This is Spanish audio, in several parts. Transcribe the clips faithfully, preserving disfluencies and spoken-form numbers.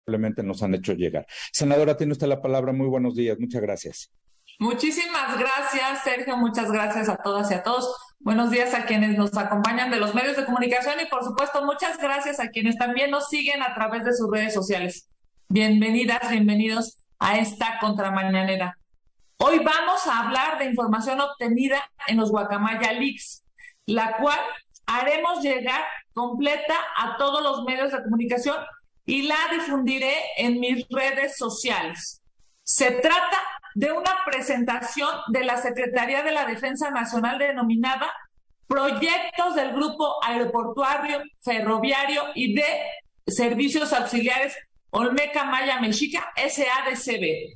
Simplemente nos han hecho llegar. Senadora, tiene usted la palabra. Muy buenos días. Muchas gracias. Muchísimas gracias, Sergio. Muchas gracias a todas y a todos. Buenos días a quienes nos acompañan de los medios de comunicación y, por supuesto, muchas gracias a quienes también nos siguen a través de sus redes sociales. Bienvenidas, bienvenidos a esta contramañanera. Hoy vamos a hablar de información obtenida en los Guacamaya Leaks, la cual haremos llegar completa a todos los medios de comunicación y la difundiré en mis redes sociales. Se trata de una presentación de la Secretaría de la Defensa Nacional denominada Proyectos del Grupo Aeroportuario, Ferroviario y de Servicios Auxiliares Olmeca Maya Mexica S A D C B.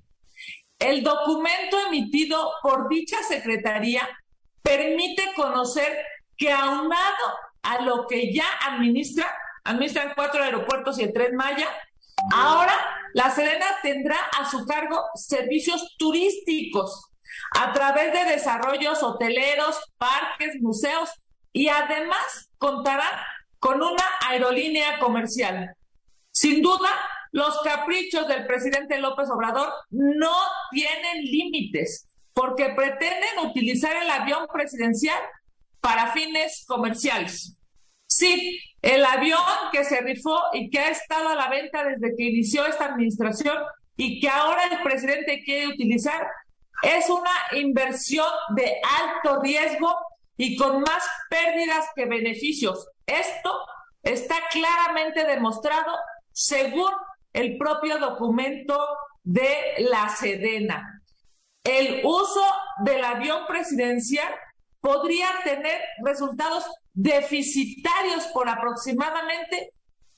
El documento emitido por dicha secretaría permite conocer que, aunado a lo que ya administra, administran cuatro aeropuertos y el Tren Maya, ahora la Sedena tendrá a su cargo servicios turísticos a través de desarrollos hoteleros, parques, museos y además contará con una aerolínea comercial. Sin duda, los caprichos del presidente López Obrador no tienen límites porque pretenden utilizar el avión presidencial para fines comerciales. Sí, el avión que se rifó y que ha estado a la venta desde que inició esta administración y que ahora el presidente quiere utilizar es una inversión de alto riesgo y con más pérdidas que beneficios. Esto está claramente demostrado según el propio documento de la Sedena. El uso del avión presidencial podría tener resultados deficitarios por aproximadamente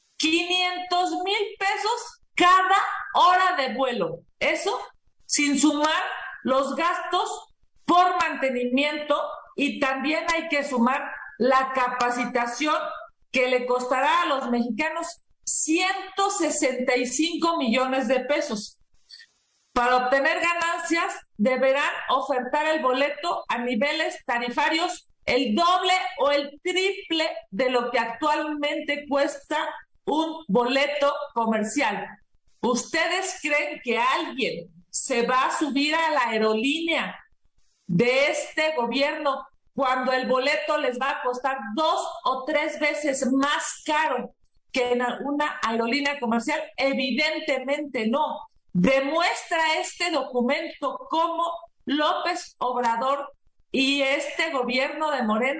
quinientos mil pesos cada hora de vuelo. Eso sin sumar los gastos por mantenimiento, y también hay que sumar la capacitación que le costará a los mexicanos ciento sesenta y cinco millones de pesos. Para obtener ganancias deberán ofertar el boleto a niveles tarifarios el doble o el triple de lo que actualmente cuesta un boleto comercial. ¿Ustedes creen que alguien se va a subir a la aerolínea de este gobierno cuando el boleto les va a costar dos o tres veces más caro que en una aerolínea comercial? Evidentemente no. Demuestra este documento cómo López Obrador y este gobierno de Morena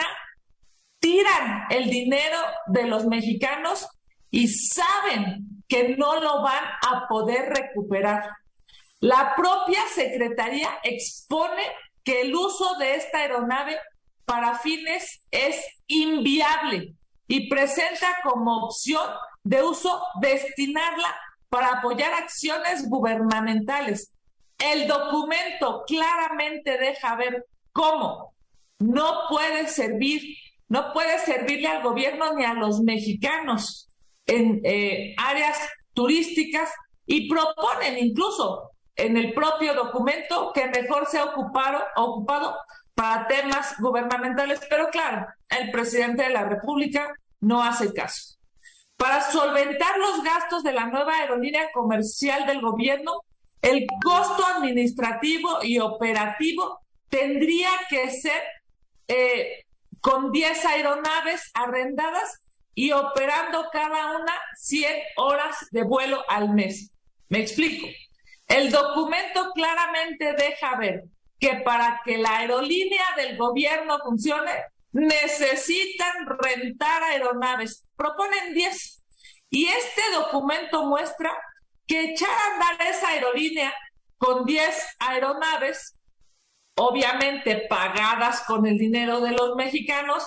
tiran el dinero de los mexicanos y saben que no lo van a poder recuperar. La propia Secretaría expone que el uso de esta aeronave para fines es inviable y presenta como opción de uso destinarla para apoyar acciones gubernamentales. El documento claramente deja ver cómo no puede servir, no puede servirle al gobierno ni a los mexicanos en eh, áreas turísticas, y proponen incluso en el propio documento que mejor sea ocupado, ocupado para temas gubernamentales, pero claro, el presidente de la República no hace caso. Para solventar los gastos de la nueva aerolínea comercial del gobierno, el costo administrativo y operativo tendría que ser eh, con diez aeronaves arrendadas y operando cada una cien horas de vuelo al mes. Me explico. El documento claramente deja ver que para que la aerolínea del gobierno funcione, necesitan rentar aeronaves. Proponen diez. Y este documento muestra que echar a andar esa aerolínea con diez aeronaves, obviamente pagadas con el dinero de los mexicanos,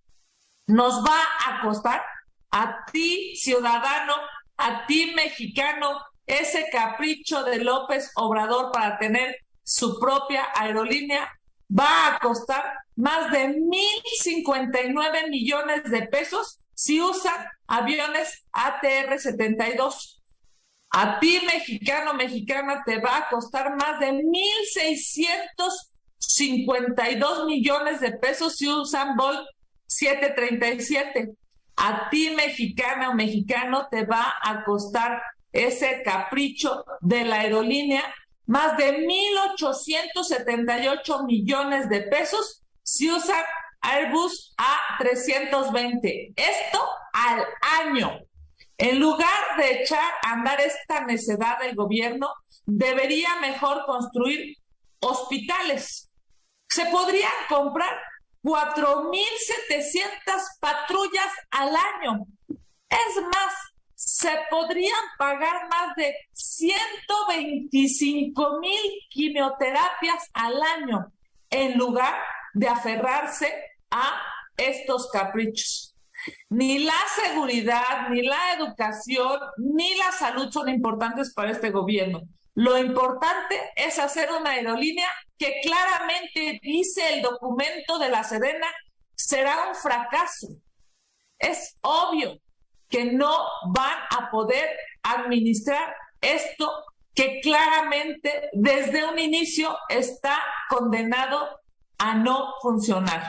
nos va a costar a ti, ciudadano, a ti, mexicano, ese capricho de López Obrador para tener su propia aerolínea va a costar más de mil cincuenta y nueve millones de pesos si usan aviones A T R setenta y dos. A ti, mexicano, mexicana, te va a costar más de mil seiscientos cincuenta y dos millones de pesos si usan Boeing setecientos treinta y siete. A ti, mexicana o mexicano, te va a costar ese capricho de la aerolínea, más de mil ochocientos setenta y ocho millones de pesos si usan Airbus A trescientos veinte. Esto al año. En lugar de echar a andar esta necedad del gobierno, debería mejor construir hospitales. Se podrían comprar cuatro mil setecientas patrullas al año. Es más, se podrían pagar más de ciento veinticinco mil quimioterapias al año en lugar de aferrarse a estos caprichos. Ni la seguridad, ni la educación, ni la salud son importantes para este gobierno. Lo importante es hacer una aerolínea que claramente dice el documento de la Sedena será un fracaso. Es obvio que no van a poder administrar esto que claramente desde un inicio está condenado a no funcionar.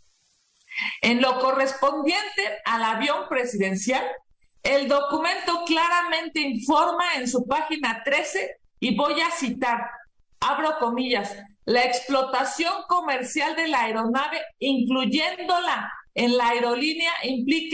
En lo correspondiente al avión presidencial, el documento claramente informa en su página trece, y voy a citar, abro comillas, la explotación comercial de la aeronave, incluyéndola en la aerolínea, implica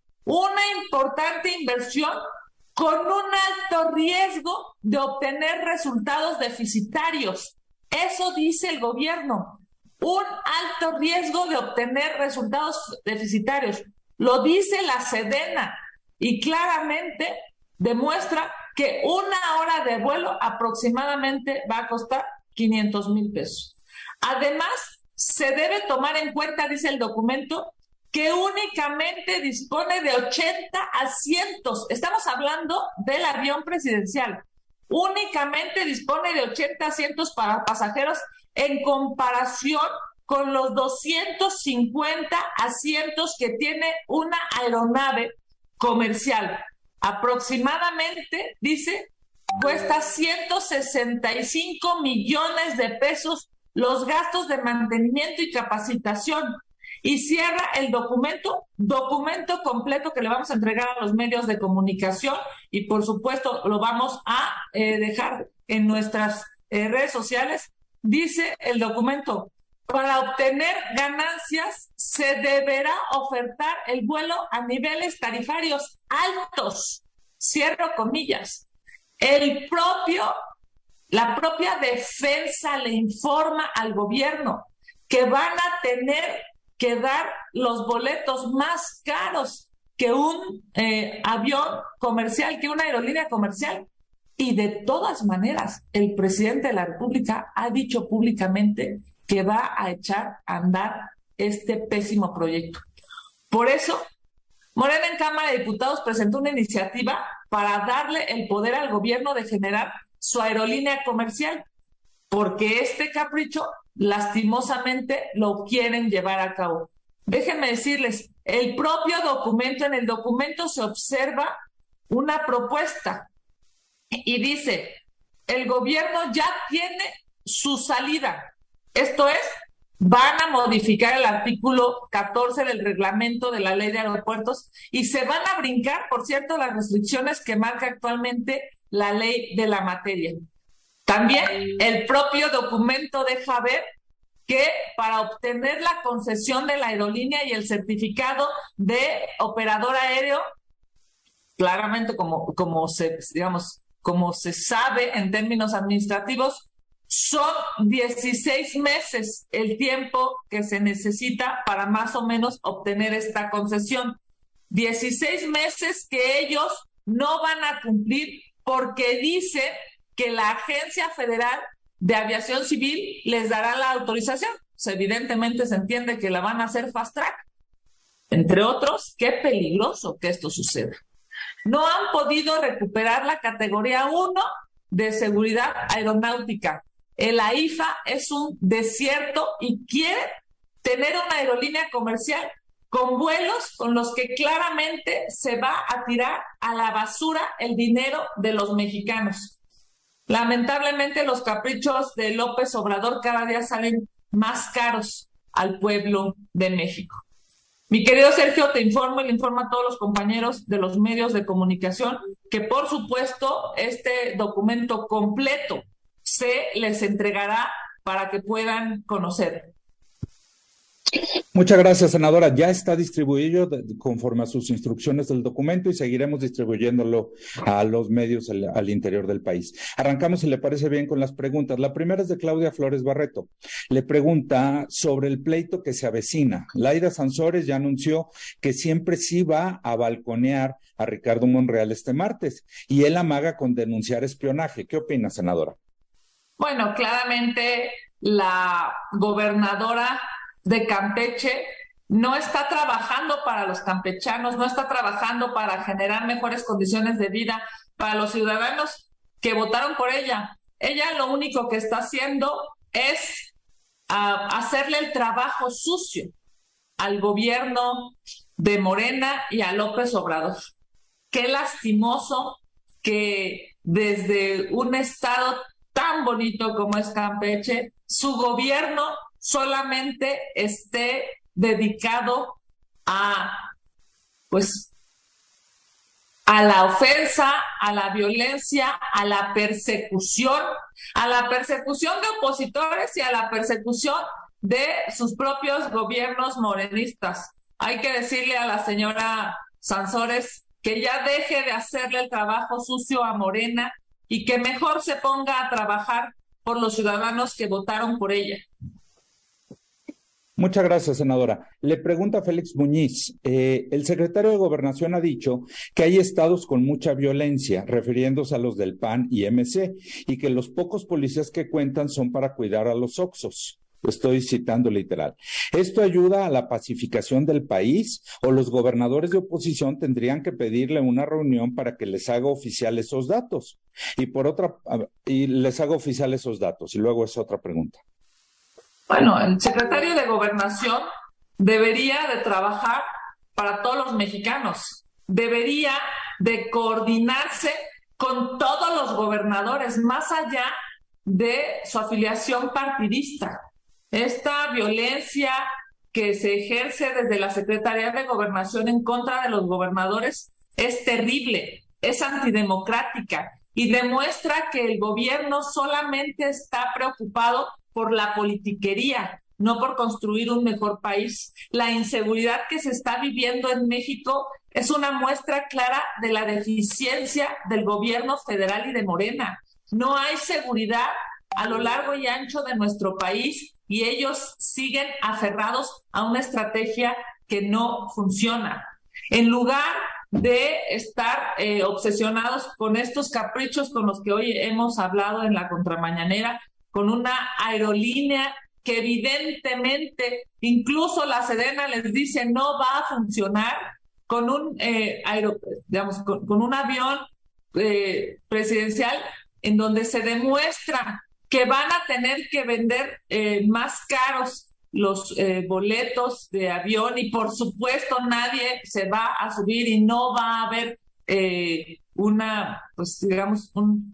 una importante inversión con un alto riesgo de obtener resultados deficitarios. Eso dice el gobierno. Un alto riesgo de obtener resultados deficitarios. Lo dice la Sedena y claramente demuestra que una hora de vuelo aproximadamente va a costar quinientos mil pesos. Además, se debe tomar en cuenta, dice el documento, que únicamente dispone de ochenta asientos. Estamos hablando del avión presidencial. Únicamente dispone de ochenta asientos para pasajeros en comparación con los doscientos cincuenta asientos que tiene una aeronave comercial. Aproximadamente, dice, cuesta ciento sesenta y cinco millones de pesos los gastos de mantenimiento y capacitación. Y cierra el documento, documento completo que le vamos a entregar a los medios de comunicación y por supuesto lo vamos a eh, dejar en nuestras eh, redes sociales. Dice el documento, para obtener ganancias se deberá ofertar el vuelo a niveles tarifarios altos, cierro comillas. El propio, la propia defensa le informa al gobierno que van a tener que dar los boletos más caros que un eh, avión comercial, que una aerolínea comercial. Y de todas maneras, el presidente de la República ha dicho públicamente que va a echar a andar este pésimo proyecto. Por eso, Morena en Cámara de Diputados presentó una iniciativa para darle el poder al gobierno de generar su aerolínea comercial, porque este capricho lastimosamente lo quieren llevar a cabo. Déjenme decirles, el propio documento, en el documento se observa una propuesta y dice, el gobierno ya tiene su salida. Esto es, van a modificar el artículo catorce del reglamento de la Ley de Aeropuertos y se van a brincar, por cierto, las restricciones que marca actualmente la ley de la materia. También el propio documento deja ver que para obtener la concesión de la aerolínea y el certificado de operador aéreo, claramente como, como se, digamos, como se sabe en términos administrativos, son dieciséis meses el tiempo que se necesita para más o menos obtener esta concesión. dieciséis meses que ellos no van a cumplir porque dicen que la Agencia Federal de Aviación Civil les dará la autorización. Pues evidentemente se entiende que la van a hacer fast track. Entre otros, qué peligroso que esto suceda. No han podido recuperar la categoría uno de seguridad aeronáutica. El AIFA es un desierto y quiere tener una aerolínea comercial con vuelos con los que claramente se va a tirar a la basura el dinero de los mexicanos. Lamentablemente los caprichos de López Obrador cada día salen más caros al pueblo de México. Mi querido Sergio, te informo y le informo a todos los compañeros de los medios de comunicación que, por supuesto, este documento completo se les entregará para que puedan conocer. Muchas gracias, senadora. Ya está distribuido de, conforme a sus instrucciones del documento y seguiremos distribuyéndolo a los medios al, al interior del país. Arrancamos, si le parece bien, con las preguntas. La primera es de Claudia Flores Barreto. Le pregunta sobre el pleito que se avecina. Laida Sansores ya anunció que siempre sí va a balconear a Ricardo Monreal este martes y él amaga con denunciar espionaje. ¿Qué opina, senadora? Bueno, claramente la gobernadora de Campeche no está trabajando para los campechanos, no está trabajando para generar mejores condiciones de vida para los ciudadanos que votaron por ella. Ella lo único que está haciendo es uh, hacerle el trabajo sucio al gobierno de Morena y a López Obrador. Qué lastimoso que desde un estado tan bonito como es Campeche, su gobierno solamente esté dedicado a, pues, a la ofensa, a la violencia, a la persecución, a la persecución de opositores y a la persecución de sus propios gobiernos morenistas. Hay que decirle a la señora Sansores que ya deje de hacerle el trabajo sucio a Morena y que mejor se ponga a trabajar por los ciudadanos que votaron por ella. Muchas gracias, senadora. Le pregunta Félix Muñiz, eh, el secretario de Gobernación ha dicho que hay estados con mucha violencia, refiriéndose a los del P A N y M C, y que los pocos policías que cuentan son para cuidar a los oxos. Estoy citando literal. ¿Esto ayuda a la pacificación del país o los gobernadores de oposición tendrían que pedirle una reunión para que les haga oficial esos datos? Y por otra, y les haga oficial esos datos. Y luego es otra pregunta. Bueno, el secretario de Gobernación debería de trabajar para todos los mexicanos. Debería de coordinarse con todos los gobernadores, más allá de su afiliación partidista. Esta violencia que se ejerce desde la Secretaría de Gobernación en contra de los gobernadores es terrible, es antidemocrática y demuestra que el gobierno solamente está preocupado por la politiquería, no por construir un mejor país. La inseguridad que se está viviendo en México es una muestra clara de la deficiencia del gobierno federal y de Morena. No hay seguridad a lo largo y ancho de nuestro país y ellos siguen aferrados a una estrategia que no funciona. En lugar de estar eh, obsesionados con estos caprichos con los que hoy hemos hablado en la contramañanera, con una aerolínea que evidentemente incluso la Sedena les dice no va a funcionar, con un eh, aero, digamos, con, con un avión eh, presidencial en donde se demuestra que van a tener que vender eh, más caros los eh, boletos de avión y por supuesto nadie se va a subir y no va a haber eh, una, pues digamos, un,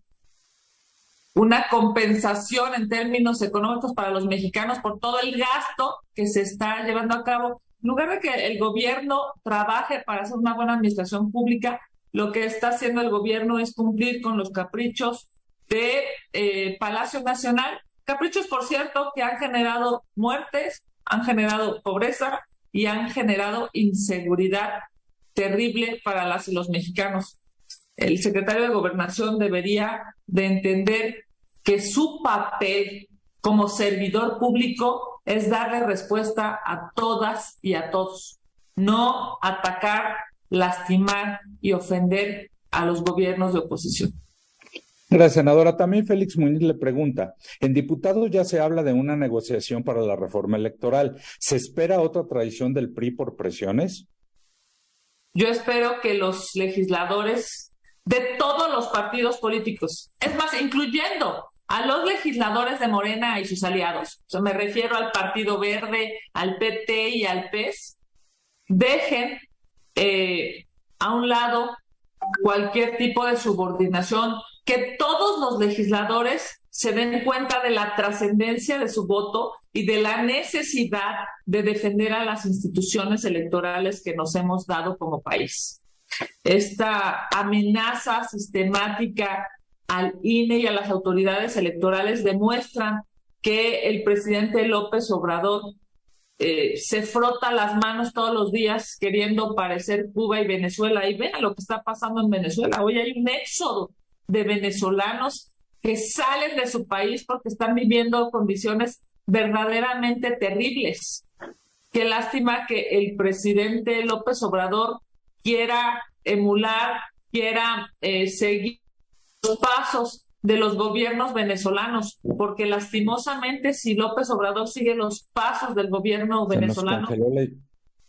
una compensación en términos económicos para los mexicanos por todo el gasto que se está llevando a cabo. En lugar de que el gobierno trabaje para hacer una buena administración pública, lo que está haciendo el gobierno es cumplir con los caprichos de eh, Palacio Nacional, caprichos, por cierto, que han generado muertes, han generado pobreza y han generado inseguridad terrible para las y los mexicanos. El secretario de Gobernación debería de entender que su papel como servidor público es darle respuesta a todas y a todos, no atacar, lastimar y ofender a los gobiernos de oposición. Gracias, senadora. También Félix Muñiz le pregunta, en diputados ya se habla de una negociación para la reforma electoral. ¿Se espera otra traición del P R I por presiones? Yo espero que los legisladores de todos los partidos políticos, es más, incluyendo a los legisladores de Morena y sus aliados, o sea, me refiero al Partido Verde, al P T y al P E S, dejen eh, a un lado cualquier tipo de subordinación que todos los legisladores se den cuenta de la trascendencia de su voto y de la necesidad de defender a las instituciones electorales que nos hemos dado como país. Esta amenaza sistemática al I N E y a las autoridades electorales demuestran que el presidente López Obrador eh, se frota las manos todos los días queriendo parecer Cuba y Venezuela. Y vean lo que está pasando en Venezuela. Hoy hay un éxodo de venezolanos que salen de su país porque están viviendo condiciones verdaderamente terribles. Qué lástima que el presidente López Obrador quiera emular, quiera eh, seguir los pasos de los gobiernos venezolanos, porque lastimosamente si López Obrador sigue los pasos del gobierno Se venezolano... nos congeló la...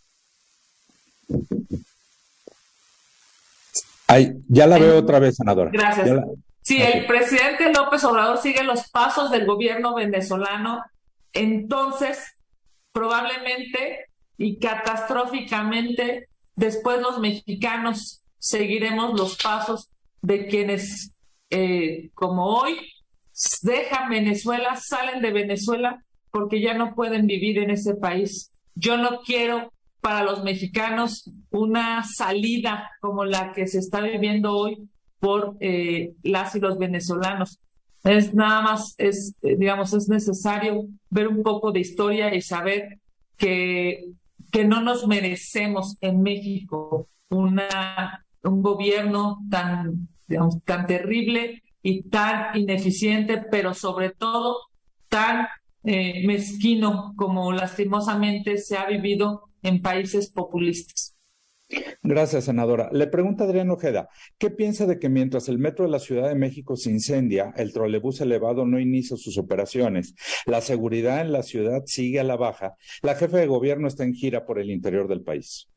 Ay, ya la veo otra vez, senadora. Gracias. La... Si okay. El presidente López Obrador sigue los pasos del gobierno venezolano, entonces probablemente y catastróficamente después los mexicanos seguiremos los pasos de quienes, eh, como hoy, dejan Venezuela, salen de Venezuela porque ya no pueden vivir en ese país. Yo no quiero para los mexicanos una salida como la que se está viviendo hoy por eh, las y los venezolanos. Es nada más, es eh, digamos, es necesario ver un poco de historia y saber que, que no nos merecemos en México una, un gobierno tan, digamos, tan terrible y tan ineficiente, pero sobre todo tan eh, mezquino como lastimosamente se ha vivido en países populistas. Gracias, senadora. Le pregunta Adrián Ojeda, ¿qué piensa de que mientras el metro de la Ciudad de México se incendia, el trolebús elevado no inicia sus operaciones, la seguridad en la ciudad sigue a la baja, la jefa de gobierno está en gira por el interior del país?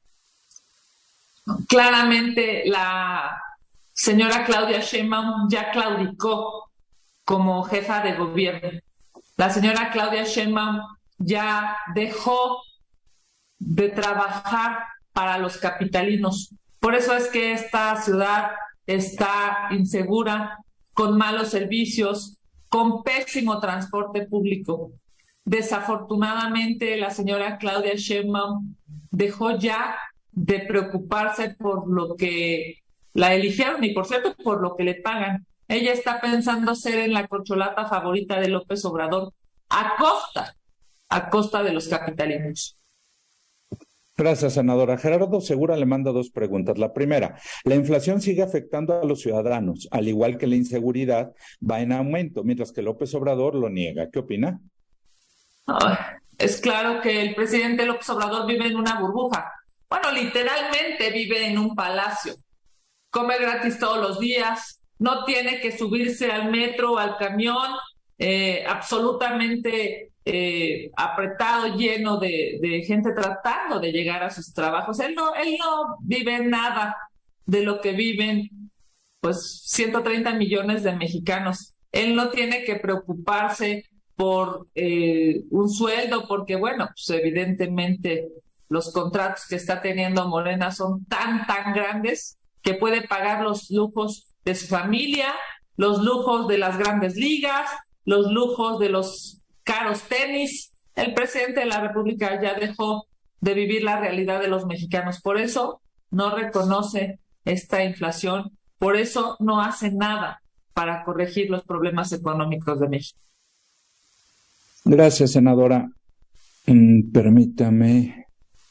Claramente la señora Claudia Sheinbaum ya claudicó como jefa de gobierno. La señora Claudia Sheinbaum ya dejó de trabajar para los capitalinos. Por eso es que esta ciudad está insegura, con malos servicios, con pésimo transporte público. Desafortunadamente, la señora Claudia Sheinbaum dejó ya de preocuparse por lo que la eligieron y, por cierto, por lo que le pagan. Ella está pensando ser en la corcholata favorita de López Obrador a costa, a costa de los capitalinos. Gracias, senadora. Gerardo Segura le manda dos preguntas. La primera, la inflación sigue afectando a los ciudadanos, al igual que la inseguridad va en aumento, mientras que López Obrador lo niega. ¿Qué opina? Oh, es claro que el presidente López Obrador vive en una burbuja. Bueno, literalmente vive en un palacio. Come gratis todos los días, no tiene que subirse al metro o al camión, eh, absolutamente eh, apretado, lleno de, de gente tratando de llegar a sus trabajos. Él no, él no vive nada de lo que viven pues ciento treinta millones de mexicanos. Él no tiene que preocuparse por eh, un sueldo, porque bueno, pues evidentemente los contratos que está teniendo Morena son tan, tan grandes que puede pagar los lujos de su familia, los lujos de las grandes ligas, los lujos de los caros tenis. El presidente de la República ya dejó de vivir la realidad de los mexicanos. Por eso no reconoce esta inflación, por eso no hace nada para corregir los problemas económicos de México. Gracias, senadora. Mm, permítame.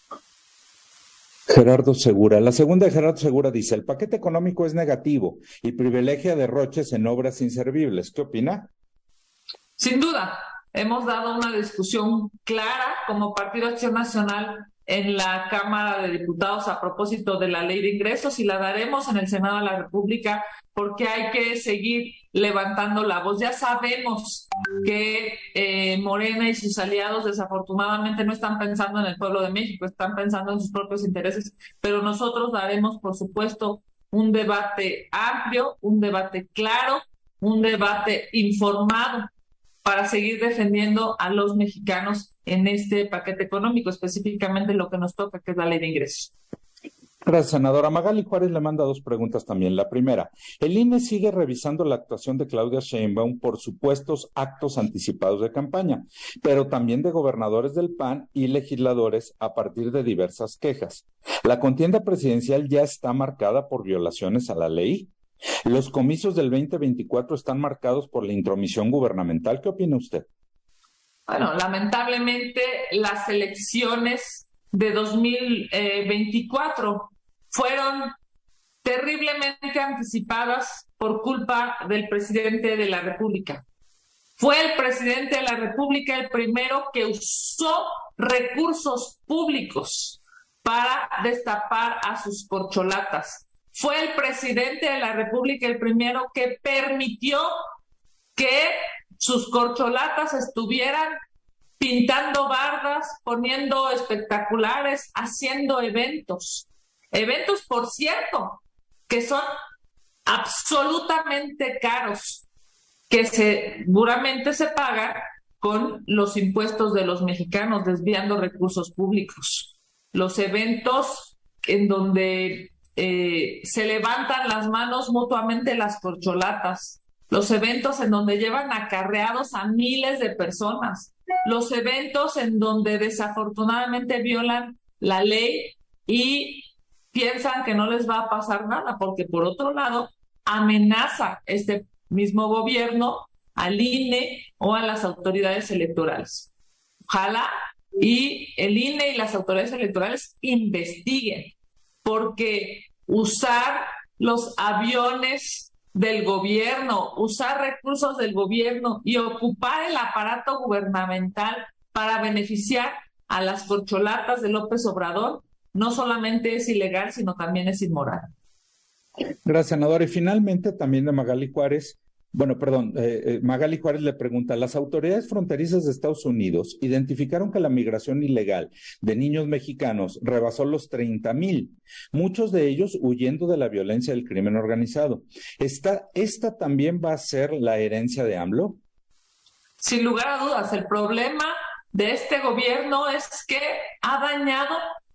Gerardo Segura. La segunda de Gerardo Segura dice, el paquete económico es negativo y privilegia derroches en obras inservibles. ¿Qué opina? Sin duda, hemos dado una discusión clara como Partido Acción Nacional en la Cámara de Diputados a propósito de la Ley de Ingresos y la daremos en el Senado de la República porque hay que seguir levantando la voz. Ya sabemos que eh, Morena y sus aliados desafortunadamente no están pensando en el pueblo de México, están pensando en sus propios intereses, pero nosotros daremos, por supuesto, un debate amplio, un debate claro, un debate informado para seguir defendiendo a los mexicanos en este paquete económico, específicamente lo que nos toca, que es la Ley de Ingresos. Gracias, senadora. Magali Juárez le manda dos preguntas también. La primera, el I N E sigue revisando la actuación de Claudia Sheinbaum por supuestos actos anticipados de campaña, pero también de gobernadores del P A N y legisladores a partir de diversas quejas. La contienda presidencial ya está marcada por violaciones a la ley. Los comicios del veinte veinticuatro están marcados por la intromisión gubernamental. ¿Qué opina usted? Bueno, lamentablemente las elecciones de dos mil veinticuatro fueron terriblemente anticipadas por culpa del presidente de la República. Fue el presidente de la República el primero que usó recursos públicos para destapar a sus corcholatas. Fue el presidente de la República el primero que permitió que sus corcholatas estuvieran pintando bardas, poniendo espectaculares, haciendo eventos. Eventos, por cierto, que son absolutamente caros, que seguramente se pagan con los impuestos de los mexicanos, desviando recursos públicos. Los eventos en donde eh, se levantan las manos mutuamente las corcholatas, los eventos en donde llevan acarreados a miles de personas, los eventos en donde desafortunadamente violan la ley y piensan que no les va a pasar nada, porque por otro lado amenaza este mismo gobierno al I N E o a las autoridades electorales. Ojalá y el I N E y las autoridades electorales investiguen, porque usar los aviones del gobierno, usar recursos del gobierno y ocupar el aparato gubernamental para beneficiar a las corcholatas de López Obrador no solamente es ilegal, sino también es inmoral. Gracias, senadora. Y finalmente también de Magali Juárez. Bueno, perdón, eh, eh, Magali Juárez le pregunta, las autoridades fronterizas de Estados Unidos identificaron que la migración ilegal de niños mexicanos rebasó los treinta mil, muchos de ellos huyendo de la violencia del crimen organizado. ¿Esta, esta también va a ser la herencia de AMLO? Sin lugar a dudas, el problema de este gobierno es que ha dañado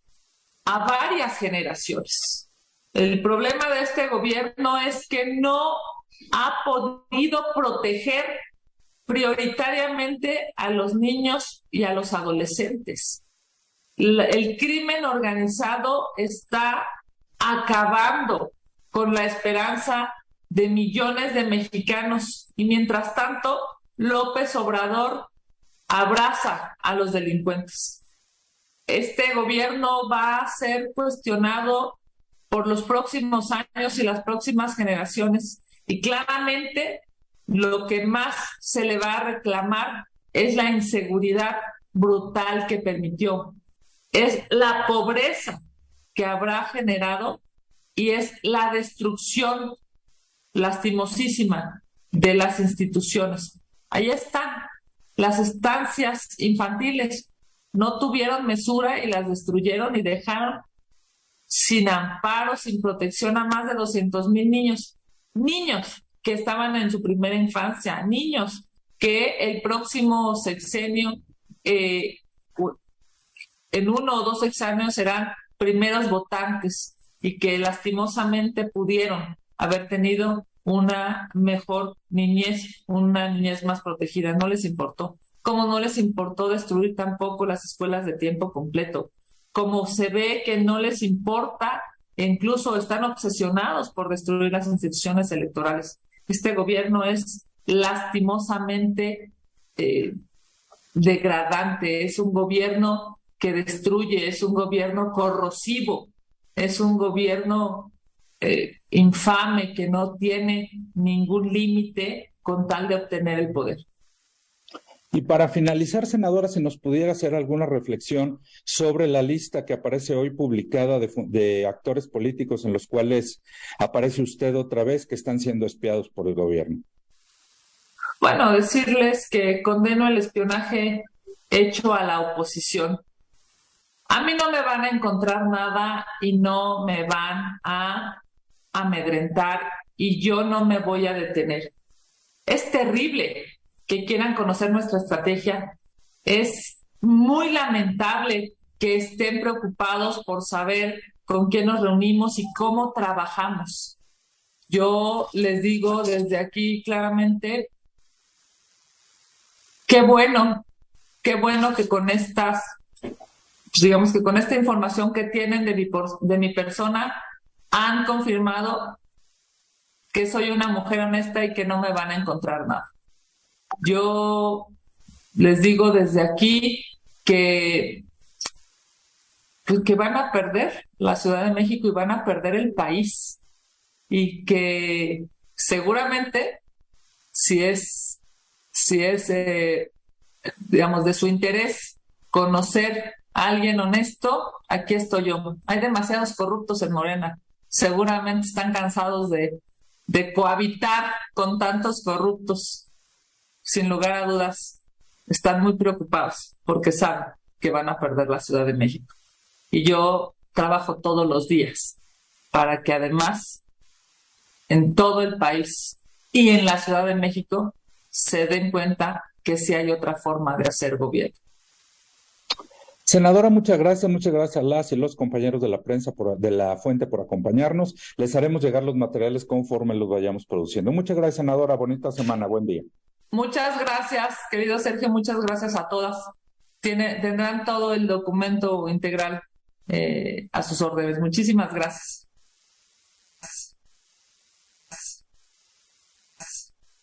a varias generaciones. El problema de este gobierno es que no ha podido proteger prioritariamente a los niños y a los adolescentes. El crimen organizado está acabando con la esperanza de millones de mexicanos y mientras tanto López Obrador abraza a los delincuentes. Este gobierno va a ser cuestionado por los próximos años y las próximas generaciones. Y claramente lo que más se le va a reclamar es la inseguridad brutal que permitió, es la pobreza que habrá generado y es la destrucción lastimosísima de las instituciones. Ahí están las estancias infantiles, no tuvieron mesura y las destruyeron y dejaron sin amparo, sin protección a más de doscientos mil niños. Niños que estaban en su primera infancia, niños que el próximo sexenio, eh, en uno o dos sexenios serán primeros votantes y que lastimosamente pudieron haber tenido una mejor niñez, una niñez más protegida. No les importó. Como no les importó destruir tampoco las escuelas de tiempo completo. Como se ve que no les importa, e incluso están obsesionados por destruir las instituciones electorales. Este gobierno es lastimosamente eh, degradante, es un gobierno que destruye, es un gobierno corrosivo, es un gobierno eh, infame que no tiene ningún límite con tal de obtener el poder. Y para finalizar, senadora, si nos pudiera hacer alguna reflexión sobre la lista que aparece hoy publicada de, de actores políticos en los cuales aparece usted otra vez que están siendo espiados por el gobierno. Bueno, decirles que condeno el espionaje hecho a la oposición. A mí no me van a encontrar nada y no me van a amedrentar y yo no me voy a detener. Es terrible que quieran conocer nuestra estrategia. Es muy lamentable que estén preocupados por saber con quién nos reunimos y cómo trabajamos. Yo les digo desde aquí claramente, qué bueno, qué bueno que con estas, digamos que con esta información que tienen de mi, de mi persona, han confirmado que soy una mujer honesta y que no me van a encontrar nada. Yo les digo desde aquí que, pues, que van a perder la Ciudad de México y van a perder el país. Y que seguramente, si es, si es eh, digamos, de su interés conocer a alguien honesto, aquí estoy yo. Hay demasiados corruptos en Morena. Seguramente están cansados de, de cohabitar con tantos corruptos. Sin lugar a dudas, están muy preocupados porque saben que van a perder la Ciudad de México. Y yo trabajo todos los días para que además en todo el país y en la Ciudad de México se den cuenta que sí hay otra forma de hacer gobierno. Senadora, muchas gracias, muchas gracias a las y los compañeros de la prensa por, de la fuente por acompañarnos. Les haremos llegar los materiales conforme los vayamos produciendo. Muchas gracias, senadora. Bonita semana. Buen día. Muchas gracias, querido Sergio. Muchas gracias a todas. Tiene, tendrán todo el documento integral eh, a sus órdenes. Muchísimas gracias.